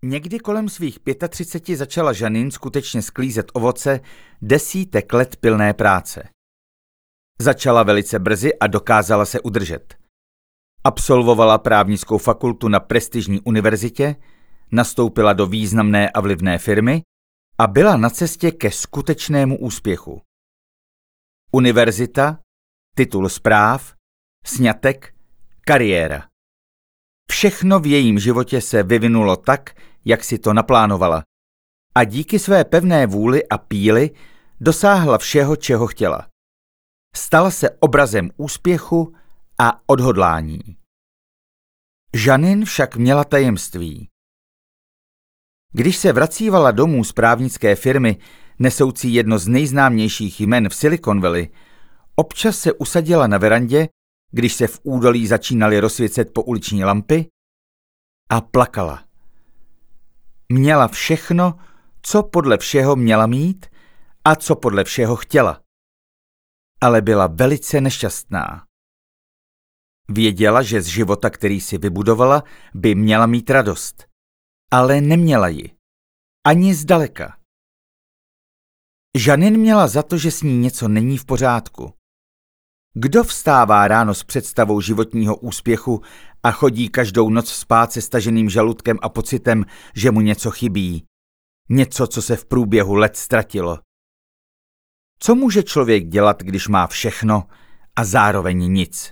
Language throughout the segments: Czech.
Někdy kolem svých 35 začala Janine skutečně sklízet ovoce desítek let pilné práce. Začala velice brzy a dokázala se udržet. Absolvovala právnickou fakultu na prestižní univerzitě, nastoupila do významné a vlivné firmy a byla na cestě ke skutečnému úspěchu. Univerzita, titul zpráv, sňatek, kariéra. Všechno v jejím životě se vyvinulo tak, jak si to naplánovala. A díky své pevné vůli a píli dosáhla všeho, čeho chtěla. Stala se obrazem úspěchu a odhodlání. Janine však měla tajemství. Když se vracívala domů z právnické firmy, nesoucí jedno z nejznámějších jmen v Silicon Valley, občas se usadila na verandě, když se v údolí začínaly rozsvícet pouliční lampy, a plakala. Měla všechno, co podle všeho měla mít a co podle všeho chtěla. Ale byla velice nešťastná. Věděla, že z života, který si vybudovala, by měla mít radost. Ale neměla ji. Ani zdaleka. Janine měla za to, že s ní něco není v pořádku. Kdo vstává ráno s představou životního úspěchu a chodí každou noc spát se staženým žaludkem a pocitem, že mu něco chybí? Něco, co se v průběhu let ztratilo. Co může člověk dělat, když má všechno a zároveň nic?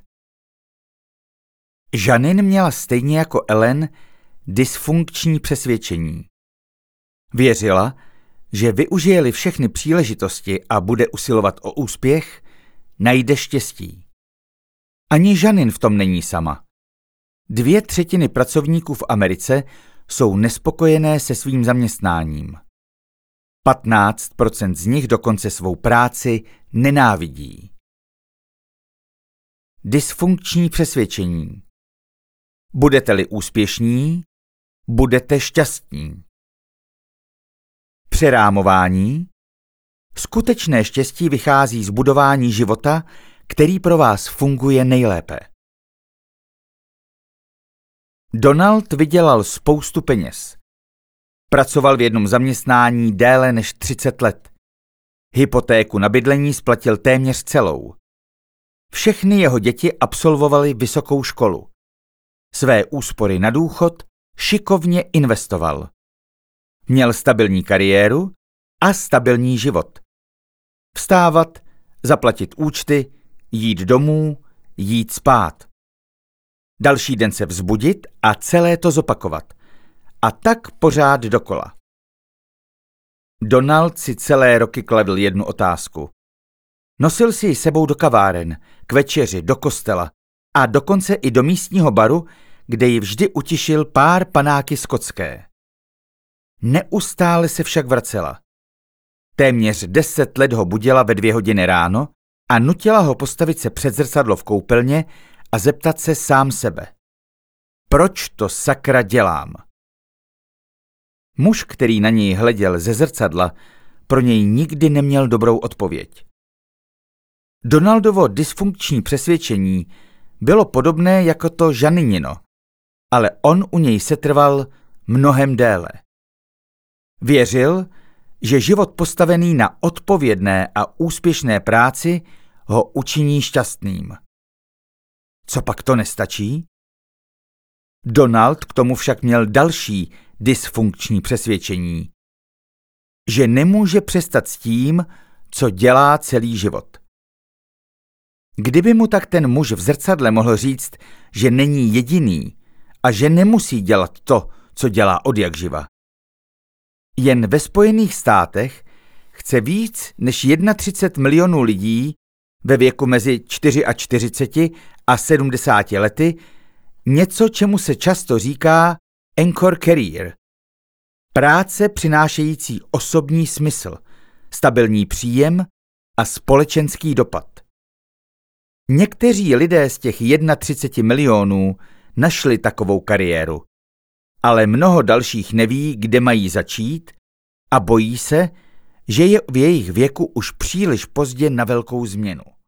Janine měla stejně jako Ellen dysfunkční přesvědčení. Věřila, že využije-li všechny příležitosti a bude usilovat o úspěch, najde štěstí. Ani Janine v tom není sama. 2/3 pracovníků v Americe jsou nespokojené se svým zaměstnáním. 15% z nich dokonce svou práci nenávidí. Dysfunkční přesvědčení. Budete-li úspěšní, budete šťastní. Přerámování. Skutečné štěstí vychází z budování života, který pro vás funguje nejlépe. Donald vydělal spoustu peněz. Pracoval v jednom zaměstnání déle než 30 let. Hypotéku na bydlení splatil téměř celou. Všechny jeho děti absolvovaly vysokou školu. Své úspory na důchod šikovně investoval. Měl stabilní kariéru a stabilní život. Vstávat, zaplatit účty, jít domů, jít spát. Další den se vzbudit a celé to zopakovat. A tak pořád dokola. Donald si celé roky kladl jednu otázku. Nosil si ji sebou do kaváren, k večeři, do kostela a dokonce i do místního baru, kde ji vždy utišil pár panáky skotské. Neustále se však vracela. Téměř 10 let ho budila ve 2 hodiny ráno a nutila ho postavit se před zrcadlo v koupelně a zeptat se sám sebe. Proč to sakra dělám? Muž, který na něj hleděl ze zrcadla, pro něj nikdy neměl dobrou odpověď. Donaldovo dysfunkční přesvědčení bylo podobné jako to Janinino, ale on u něj setrval mnohem déle. Věřil, že život postavený na odpovědné a úspěšné práci ho učiní šťastným. Co pak to nestačí? Donald k tomu však měl další dysfunkční přesvědčení, že nemůže přestat s tím, co dělá celý život. Kdyby mu tak ten muž v zrcadle mohl říct, že není jediný a že nemusí dělat to, co dělá odjakživa. Jen ve Spojených státech chce víc než 31 milionů lidí ve věku mezi 44 a 70 lety něco, čemu se často říká anchor career. Práce přinášející osobní smysl, stabilní příjem a společenský dopad. Někteří lidé z těch 31 milionů našli takovou kariéru, ale mnoho dalších neví, kde mají začít a bojí se, že je v jejich věku už příliš pozdě na velkou změnu.